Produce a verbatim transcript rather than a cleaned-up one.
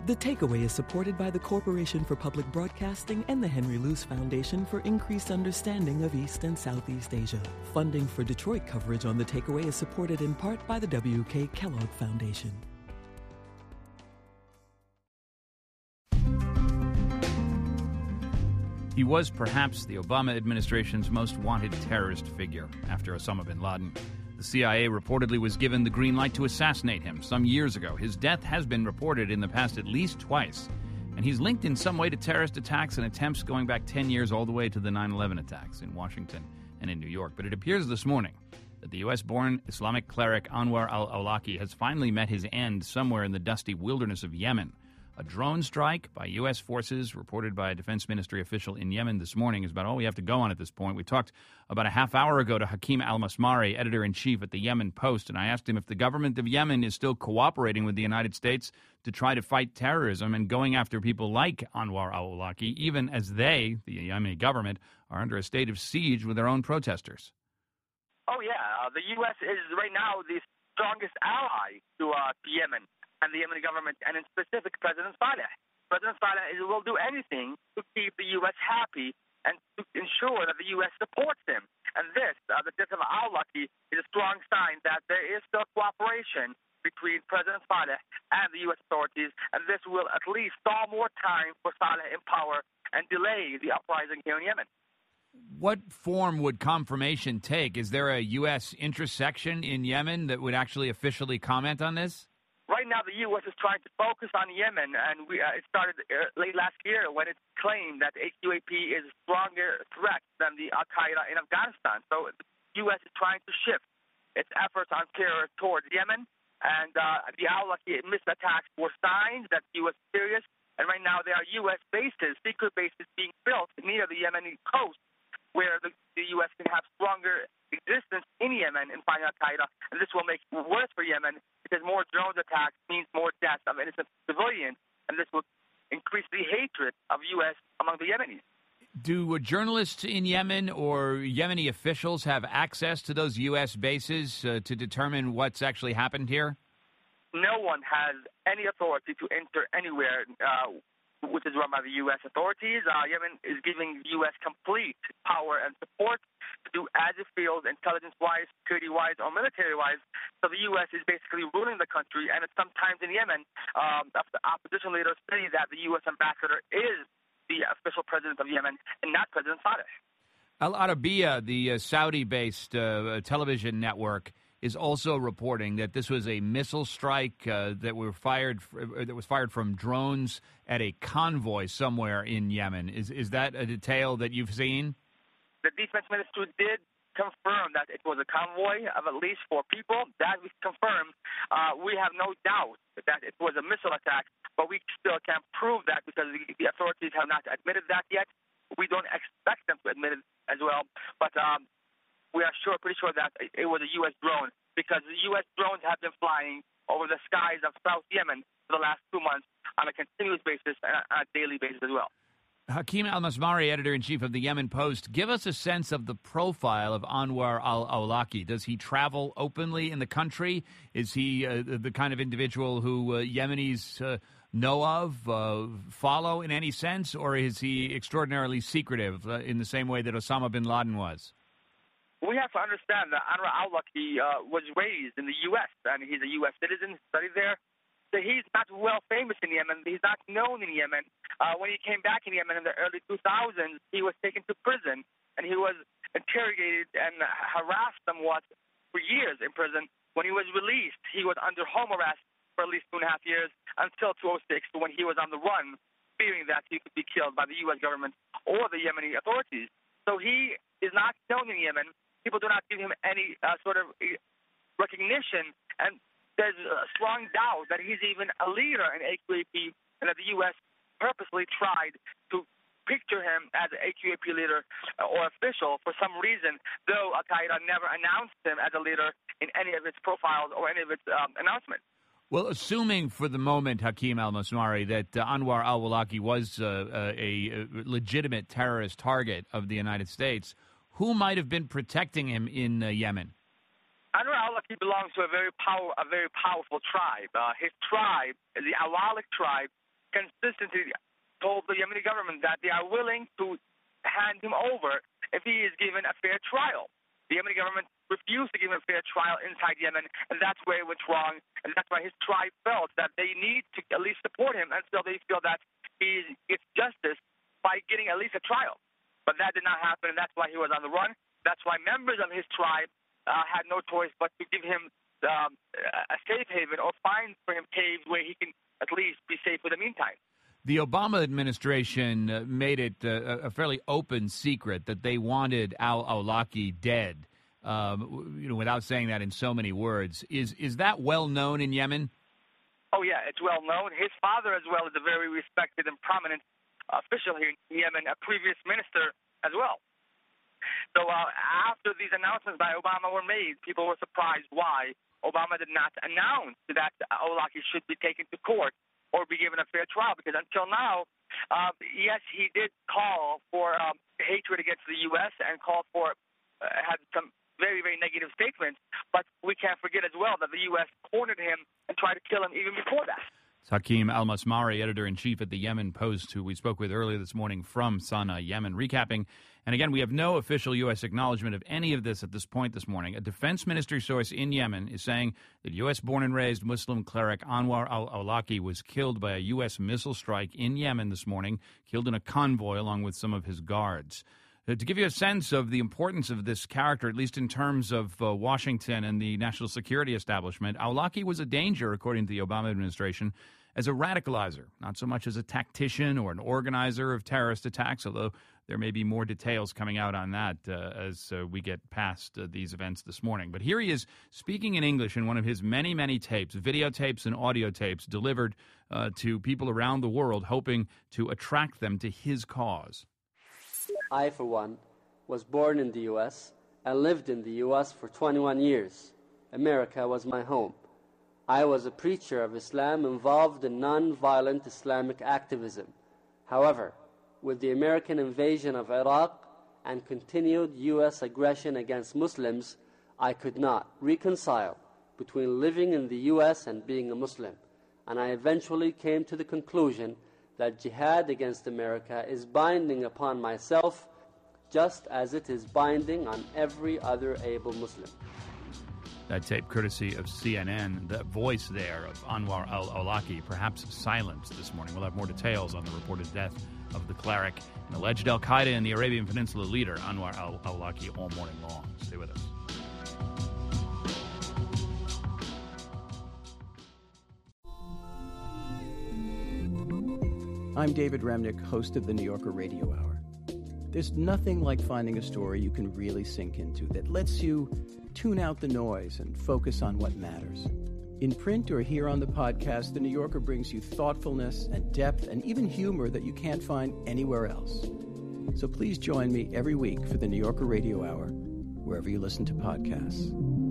The Takeaway is supported by the Corporation for Public Broadcasting and the Henry Luce Foundation for Increased Understanding of East and Southeast Asia. Funding for Detroit coverage on The Takeaway is supported in part by the W K Kellogg Foundation. He was perhaps the Obama administration's most wanted terrorist figure after Osama bin Laden. The C I A reportedly was given the green light to assassinate him some years ago. His death has been reported in the past at least twice, and he's linked in some way to terrorist attacks and attempts going back ten years all the way to the nine eleven attacks in Washington and in New York. But it appears this morning that the U S-born Islamic cleric Anwar al-Awlaki has finally met his end somewhere in the dusty wilderness of Yemen. A drone strike by U S forces, reported by a defense ministry official in Yemen this morning, is about all we have to go on at this point. We talked about a half hour ago to Hakeem Al-Masmari, editor-in-chief at the Yemen Post, and I asked him if the government of Yemen is still cooperating with the United States to try to fight terrorism and going after people like Anwar al-Awlaki, even as they, the Yemeni government, are under a state of siege with their own protesters. Oh, yeah. Uh, the U S is right now the strongest ally to, uh, to Yemen and the Yemeni government, and in specific, President Saleh. President Saleh is, will do anything to keep the U S happy and to ensure that the U S supports him. And this, uh, the death of al-Awlaki, is a strong sign that there is still cooperation between President Saleh and the U S authorities, and this will at least stall more time for Saleh in power and delay the uprising here in Yemen. What form would confirmation take? Is there a U S intersection in Yemen that would actually officially comment on this? Right now, the U S is trying to focus on Yemen, and we, uh, it started uh, late last year when it claimed that A Q A P is a stronger threat than the Al-Qaeda in Afghanistan. So the U S is trying to shift its efforts on terror towards Yemen, and uh, the al-Awlaki missed attacks were signs that the U S is serious, and right now there are U S bases, secret bases being built near the Yemeni coast, where the, the U S can have stronger existence in Yemen in fighting Al-Qaeda, and this will make it worse for Yemen because more drone attacks means more deaths of innocent civilians, and this will increase the hatred of U S among the Yemenis. Do journalists in Yemen or Yemeni officials have access to those U S bases uh, to determine what's actually happened here? No one has any authority to enter anywhere uh, which is run by the U S authorities. Uh, Yemen is giving the U S complete power and support to do as it feels, intelligence-wise, security-wise, or military-wise. So the U S is basically ruling the country, and it's sometimes in Yemen, um, the opposition leaders say that the U S ambassador is the official president of Yemen and not President Saleh. Al Arabiya, the uh, Saudi-based uh, television network, is also reporting that this was a missile strike uh, that were fired uh, that was fired from drones at a convoy somewhere in Yemen. Is is that a detail that you've seen? The defense ministry did confirm that it was a convoy of at least four people. That we confirmed. Uh, we have no doubt that it was a missile attack, but we still can't prove that because the, the authorities have not admitted that yet. We don't expect them to admit it as well, but. Um, We are sure, pretty sure that it was a U S drone because the U S drones have been flying over the skies of South Yemen for the last two months on a continuous basis and on a daily basis as well. Hakeem Al-Masmari, editor-in-chief of the Yemen Post, give us a sense of the profile of Anwar al-Awlaki. Does he travel openly in the country? Is he uh, the kind of individual who uh, Yemenis uh, know of, uh, follow in any sense, or is he extraordinarily secretive uh, in the same way that Osama bin Laden was? We have to understand that Anwar al-Awlaki uh, was raised in the U S, and he's a U S citizen, studied there. So he's not well famous in Yemen. He's not known in Yemen. Uh, when he came back in Yemen in the early two thousands, he was taken to prison, and he was interrogated and harassed somewhat for years in prison. When he was released, he was under home arrest for at least two and a half years until two thousand six, when he was on the run, fearing that he could be killed by the U S government or the Yemeni authorities. So he is not known in Yemen. People do not give him any uh, sort of recognition, and there's a strong doubt that he's even a leader in A Q A P, and that the U S purposely tried to picture him as an A Q A P leader or official for some reason, though Al-Qaeda never announced him as a leader in any of its profiles or any of its um, announcements. Well, assuming for the moment, Hakeem Al-Masmari, that uh, Anwar al-Awlaki was uh, uh, a legitimate terrorist target of the United States, who might have been protecting him in uh, Yemen? Anwar al-Awlaki belongs to a very power, a very powerful tribe. Uh, his tribe, the Awalik tribe, consistently told the Yemeni government that they are willing to hand him over if he is given a fair trial. The Yemeni government refused to give him a fair trial inside Yemen, and that's where it went wrong, and that's why his tribe felt that they need to at least support him until they feel that he gets justice by getting at least a trial. But that did not happen, and that's why he was on the run. That's why members of his tribe uh, had no choice but to give him um, a safe haven or find for him caves where he can at least be safe for the meantime. The Obama administration uh, made it uh, a fairly open secret that they wanted al-Awlaki dead, um, you know, without saying that in so many words. Is is that well known in Yemen? Oh, yeah, it's well known. His father, as well, is a very respected and prominent official here in Yemen, a previous minister as well. So uh, after these announcements by Obama were made, people were surprised why Obama did not announce that Awlaki should be taken to court or be given a fair trial, because until now, uh, yes, he did call for um, hatred against the U S and called for, uh, had some very, very negative statements, but we can't forget as well that the U S cornered him and tried to kill him even before that. Hakeem Al-Masmari, editor-in-chief at the Yemen Post, who we spoke with earlier this morning from Sana'a, Yemen, recapping. And again, we have no official U S acknowledgement of any of this at this point this morning. A defense ministry source in Yemen is saying that U S-born and raised Muslim cleric Anwar al-Awlaki was killed by a U S missile strike in Yemen this morning, killed in a convoy along with some of his guards. Uh, to give you a sense of the importance of this character, at least in terms of uh, Washington and the national security establishment, Awlaki was a danger, according to the Obama administration, as a radicalizer, not so much as a tactician or an organizer of terrorist attacks, although there may be more details coming out on that uh, as uh, we get past uh, these events this morning. But here he is speaking in English in one of his many, many tapes, videotapes and audio tapes delivered uh, to people around the world, hoping to attract them to his cause. I, for one, was born in the U S and lived in the U S for twenty-one years. America was my home. I was a preacher of Islam involved in non-violent Islamic activism. However, with the American invasion of Iraq and continued U S aggression against Muslims, I could not reconcile between living in the U S and being a Muslim, and I eventually came to the conclusion that jihad against America is binding upon myself just as it is binding on every other able Muslim. That tape courtesy of C N N, the voice there of Anwar al-Awlaki, perhaps silenced this morning. We'll have more details on the reported death of the cleric and alleged al-Qaeda and the Arabian Peninsula leader, Anwar al-Awlaki, all morning long. Stay with us. I'm David Remnick, host of the New Yorker Radio Hour. There's nothing like finding a story you can really sink into that lets you tune out the noise and focus on what matters. In print or here on the podcast, The New Yorker brings you thoughtfulness and depth and even humor that you can't find anywhere else. So please join me every week for the New Yorker Radio Hour, wherever you listen to podcasts.